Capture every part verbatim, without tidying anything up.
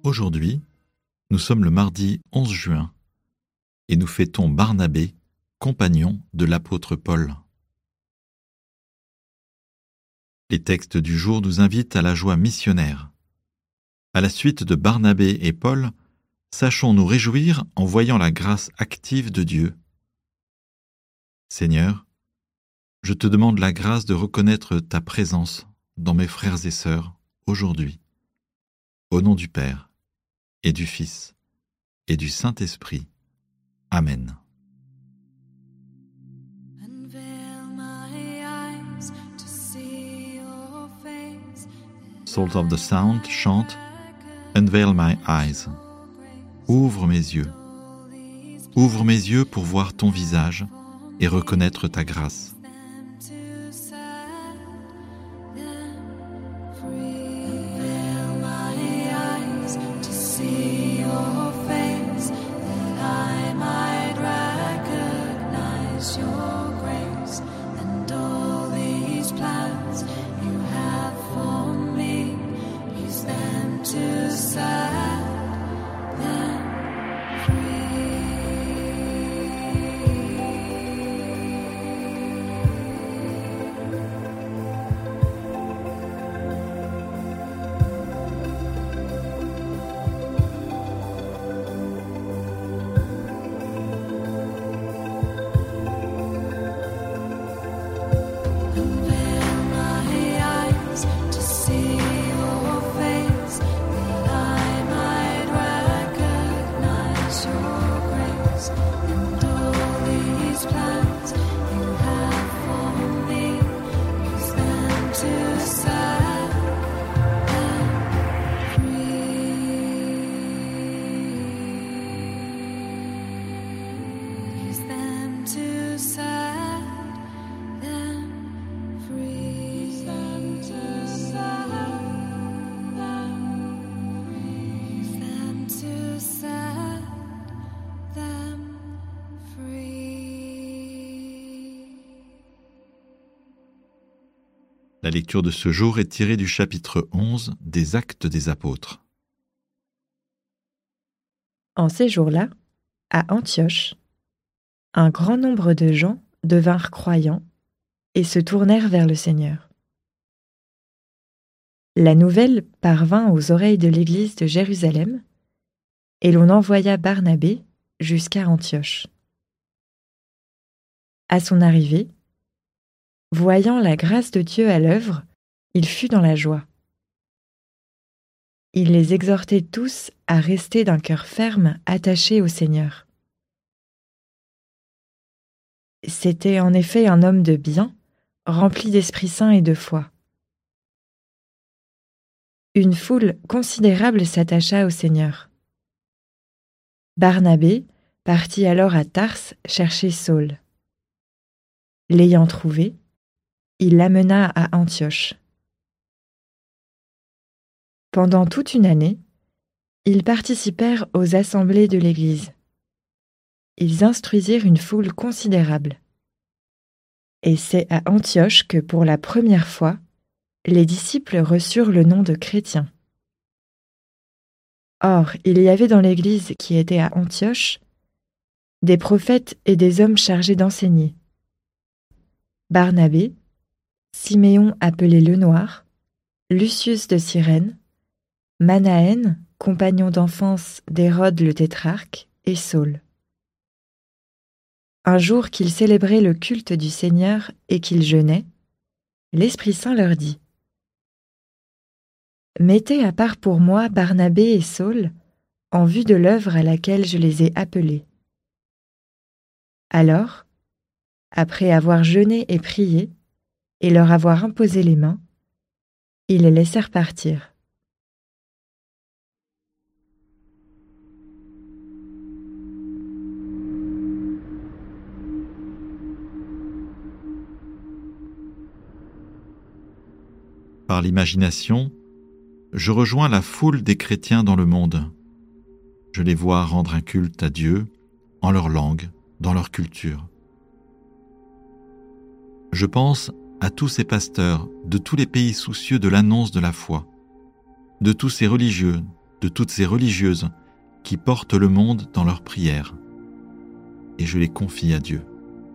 Aujourd'hui, nous sommes le mardi onze juin et nous fêtons Barnabé, compagnon de l'apôtre Paul. Les textes du jour nous invitent à la joie missionnaire. À la suite de Barnabé et Paul, sachons nous réjouir en voyant la grâce active de Dieu. Seigneur, je te demande la grâce de reconnaître ta présence dans mes frères et sœurs aujourd'hui. Au nom du Père et du Fils et du Saint-Esprit. Amen. Salt of the Sound chante Unveil my eyes. Ouvre mes yeux. Ouvre mes yeux pour voir ton visage et reconnaître ta grâce. La lecture de ce jour est tirée du chapitre onze des Actes des Apôtres. En ces jours-là, à Antioche, un grand nombre de gens devinrent croyants et se tournèrent vers le Seigneur. La nouvelle parvint aux oreilles de l'église de Jérusalem, et l'on envoya Barnabé jusqu'à Antioche. À son arrivée, voyant la grâce de Dieu à l'œuvre, il fut dans la joie. Il les exhortait tous à rester d'un cœur ferme attaché au Seigneur. C'était en effet un homme de bien, rempli d'Esprit Saint et de foi. Une foule considérable s'attacha au Seigneur. Barnabé partit alors à Tarse chercher Saul. L'ayant trouvé, il l'amena à Antioche. Pendant toute une année, ils participèrent aux assemblées de l'Église. Ils instruisirent une foule considérable. Et c'est à Antioche que, pour la première fois, les disciples reçurent le nom de chrétiens. Or, il y avait dans l'Église qui était à Antioche des prophètes et des hommes chargés d'enseigner. Barnabé, Siméon appelé le Noir, Lucius de Cyrène, Manaën, compagnon d'enfance d'Hérode le tétrarque, et Saul. Un jour qu'ils célébraient le culte du Seigneur et qu'ils jeûnaient, l'Esprit Saint leur dit : « Mettez à part pour moi Barnabé et Saul, en vue de l'œuvre à laquelle je les ai appelés. » Alors, après avoir jeûné et prié, et leur avoir imposé les mains, ils les laissèrent partir. Par l'imagination, je rejoins la foule des chrétiens dans le monde. Je les vois rendre un culte à Dieu, en leur langue, dans leur culture. Je pense à tous ces pasteurs de tous les pays soucieux de l'annonce de la foi, de tous ces religieux, de toutes ces religieuses qui portent le monde dans leurs prières, et je les confie à Dieu.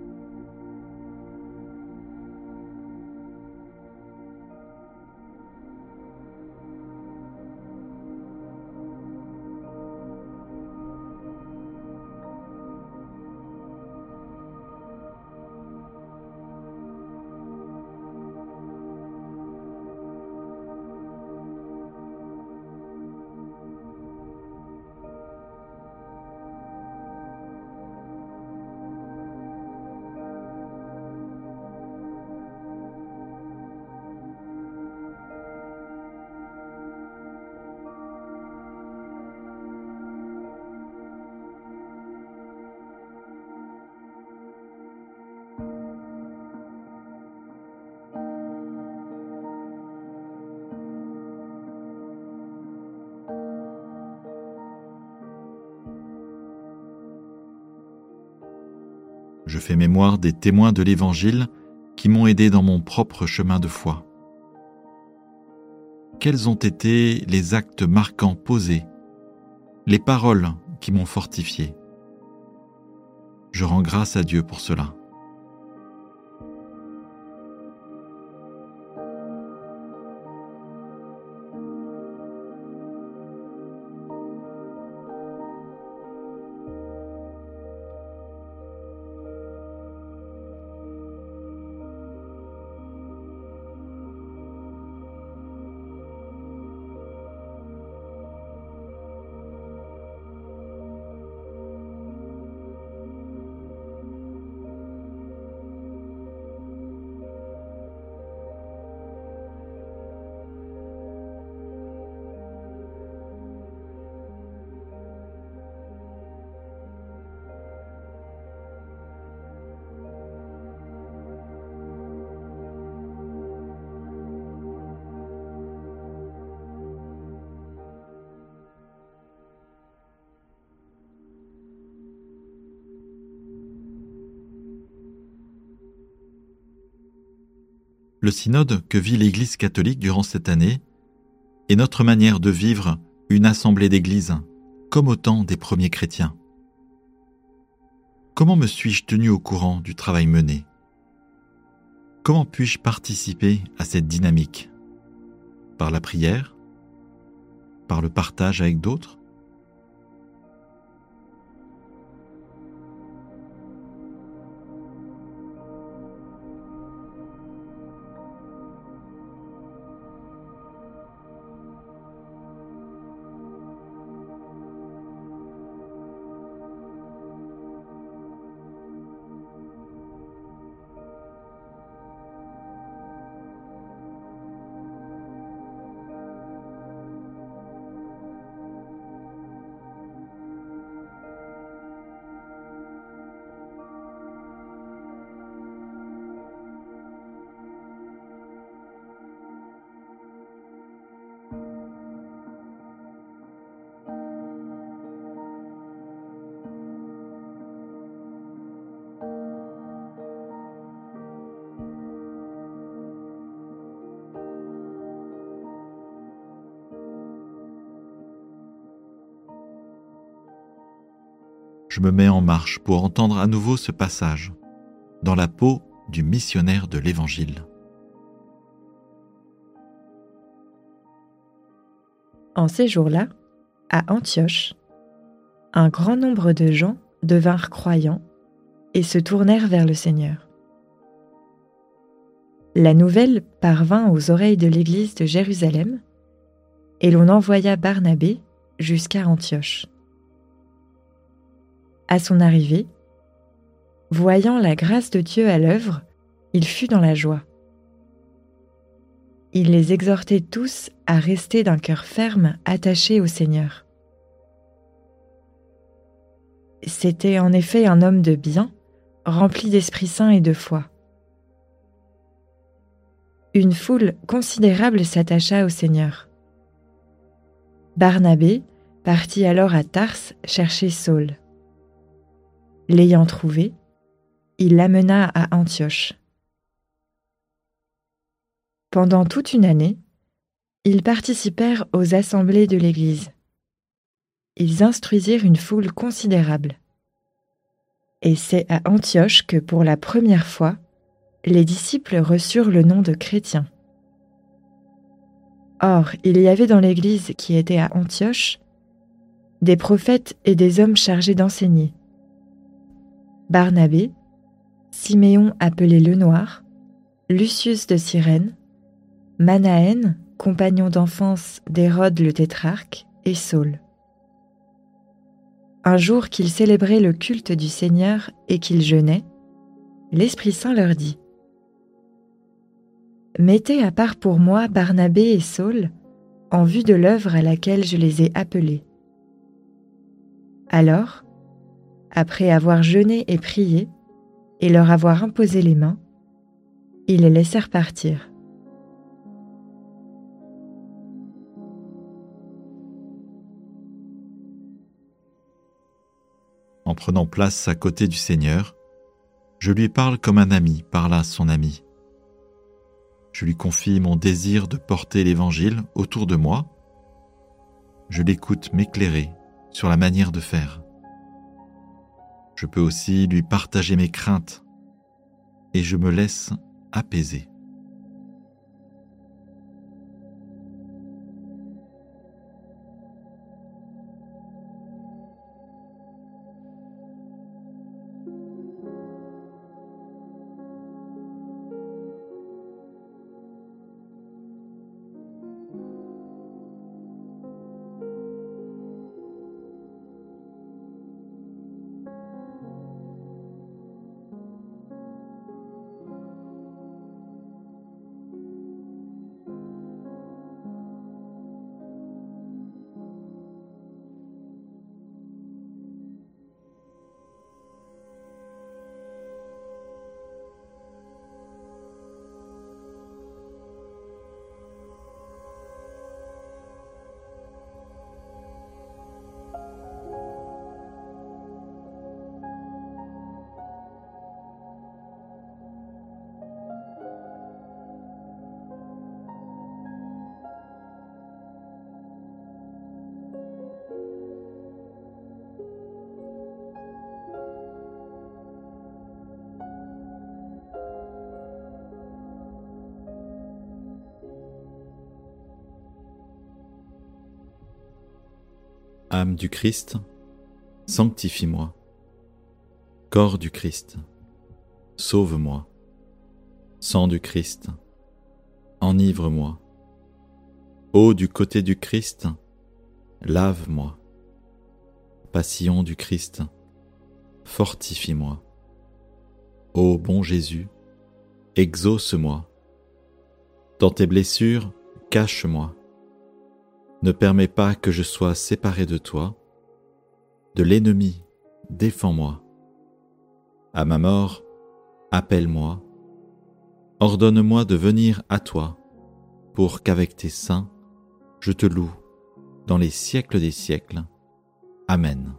Je fais mémoire des témoins de l'Évangile qui m'ont aidé dans mon propre chemin de foi. Quels ont été les actes marquants posés, les paroles qui m'ont fortifié? Je rends grâce à Dieu pour cela. Le synode que vit l'Église catholique durant cette année est notre manière de vivre une assemblée d'église, comme au temps des premiers chrétiens. Comment me suis-je tenu au courant du travail mené? Comment puis-je participer à cette dynamique? Par la prière? Par le partage avec d'autres? Je me mets en marche pour entendre à nouveau ce passage, dans la peau du missionnaire de l'Évangile. En ces jours-là, à Antioche, un grand nombre de gens devinrent croyants et se tournèrent vers le Seigneur. La nouvelle parvint aux oreilles de l'Église de Jérusalem et l'on envoya Barnabé jusqu'à Antioche. À son arrivée, voyant la grâce de Dieu à l'œuvre, il fut dans la joie. Il les exhortait tous à rester d'un cœur ferme attaché au Seigneur. C'était en effet un homme de bien, rempli d'Esprit Saint et de foi. Une foule considérable s'attacha au Seigneur. Barnabé partit alors à Tarse chercher Saul. L'ayant trouvé, il l'amena à Antioche. Pendant toute une année, ils participèrent aux assemblées de l'Église. ils instruisirent une foule considérable. Et c'est à Antioche que, pour la première fois, les disciples reçurent le nom de chrétiens. Or, il y avait dans l'Église qui était à Antioche des prophètes et des hommes chargés d'enseigner. Barnabé, Siméon appelé le Noir, Lucius de Cyrène, Manaën, compagnon d'enfance d'Hérode le tétrarque, et Saul. Un jour qu'ils célébraient le culte du Seigneur et qu'ils jeûnaient, l'Esprit Saint leur dit : « Mettez à part pour moi Barnabé et Saul, en vue de l'œuvre à laquelle je les ai appelés. » Alors, après avoir jeûné et prié, et leur avoir imposé les mains, ils les laissèrent partir. En prenant place à côté du Seigneur, je lui parle comme un ami parle à son ami. Je lui confie mon désir de porter l'Évangile autour de moi. Je l'écoute m'éclairer sur la manière de faire. Je peux aussi lui partager mes craintes et je me laisse apaiser. Âme du Christ, sanctifie-moi. Corps du Christ, sauve-moi. Sang du Christ, enivre-moi. Eau du côté du Christ, lave-moi. Passion du Christ, fortifie-moi. Ô bon Jésus, exauce-moi. Dans tes blessures, cache-moi. Ne permets pas que je sois séparé de toi. De l'ennemi, défends-moi. À ma mort, appelle-moi. Ordonne-moi de venir à toi, pour qu'avec tes saints, je te loue dans les siècles des siècles. Amen.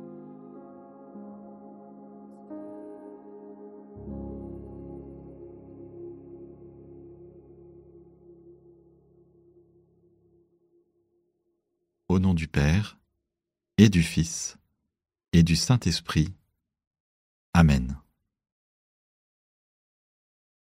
Au nom du Père, et du Fils, et du Saint-Esprit. Amen.